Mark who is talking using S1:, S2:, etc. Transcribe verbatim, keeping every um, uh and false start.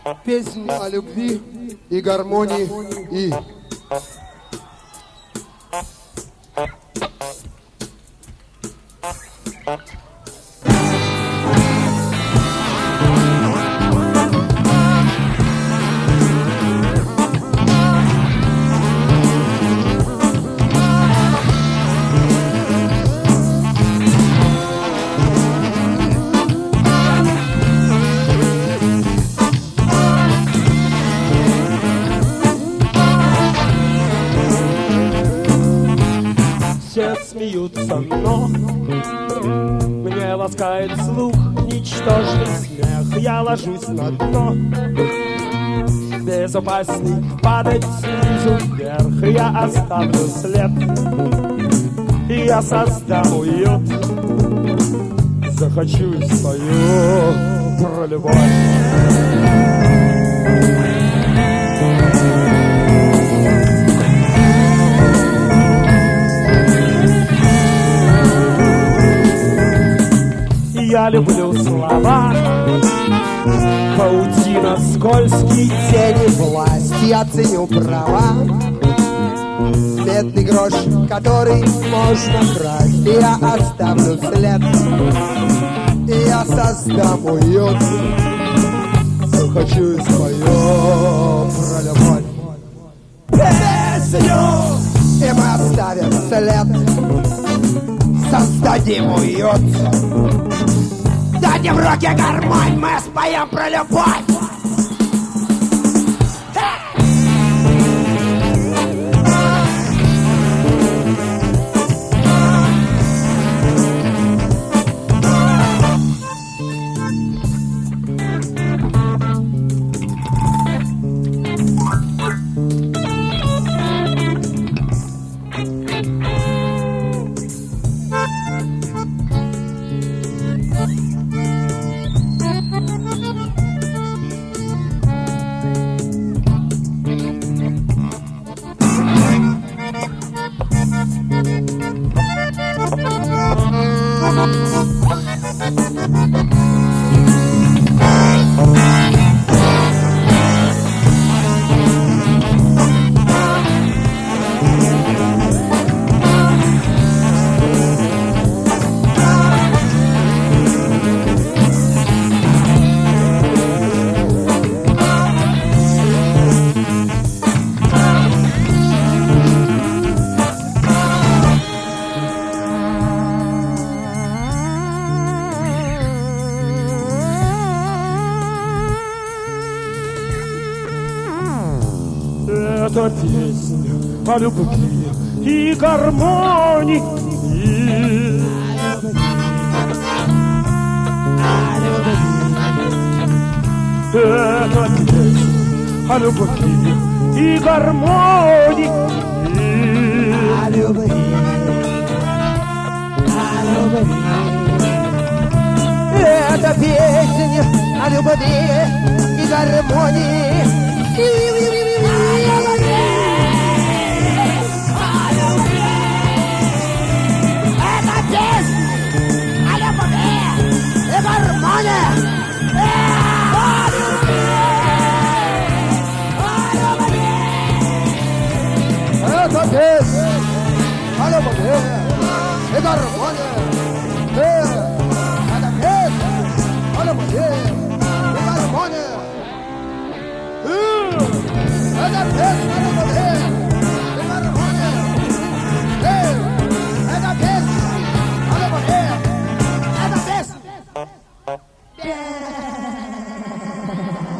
S1: Песни о любви и гармонии и...
S2: Смеются, но мне ласкает слух ничтожный смех. Я ложусь на дно, безопасней падать снизу вверх. Я оставлю след, и я создам уют. Захочу и спою про любовь. Я люблю слова, паутина, скользкие тени, власть. Я ценю права, бедный грош, который можно красть. И я оставлю след, и я создам уют. Захочу и спою про любовь. Песню, и мы оставим след, создадим уют. Дадим в руки гармонь, мы споем про любовь. Это песня о любви и гармонии. Это песня о любви и гармонии. О любви, о любви. Это песня о любви и гармонии. Это песня о любви и гармонии. Это песня о любви и гармонии. Это песня о любви и гармонии. Это песня о любви. Это песня.